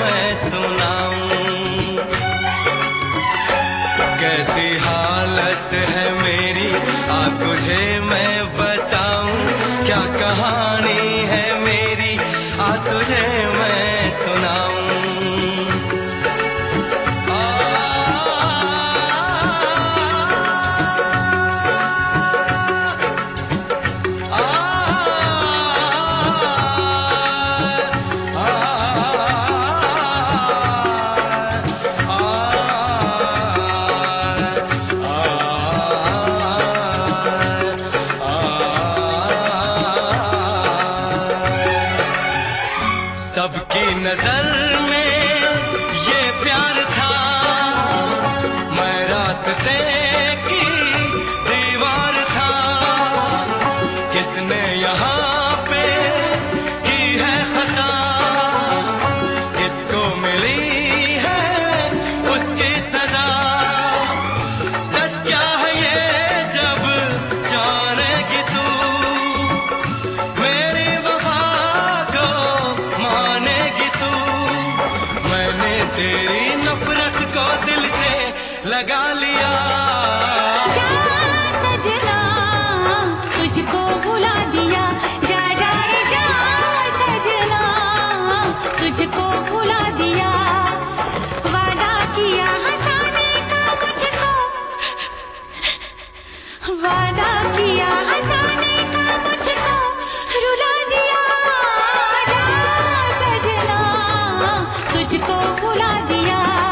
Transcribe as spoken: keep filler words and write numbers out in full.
मैं सुनाऊं। कैसी हालत है मेरी आ तुझे मैं बताऊं, क्या कहानी है मेरी आ तुझे मैं सुनाऊं। सबकी नजर में ये प्यार था, मैं रास्ते की दीवार था। किसने यहाँ पे की है खता, किसको मिली है उसकी सजा। सच क्या है ये जब जानेगी तू, मेरी वफा को मानेगी तू। मैंने तेरी नफरत को दिल से लगा लिया। जा सजना तुझको भुला दिया, जा जा रे जा सजना तुझको भुला दिया। वादा किया हंसाने का मुझको, वादा किया हंसाने का मुझको रुला दिया। जा सजना तुझको भुला दिया।